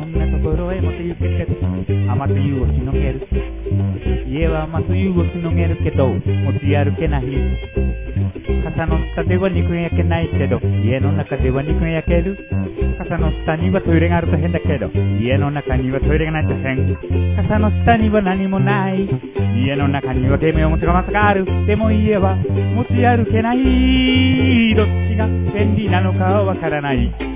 んなところへもて行けて雨と湯をしのげる。家は雨と湯をしのげるけど持ち歩けない。傘の下では肉が焼けないけど家の中では肉が焼ける。傘の下にはトイレがあると変だけど家の中にはトイレがないと変。傘の下には何もない。家の中にはゲーム用おもちゃがまさかある。でも家は持ち歩けない。どっちが便利なのかはわからない。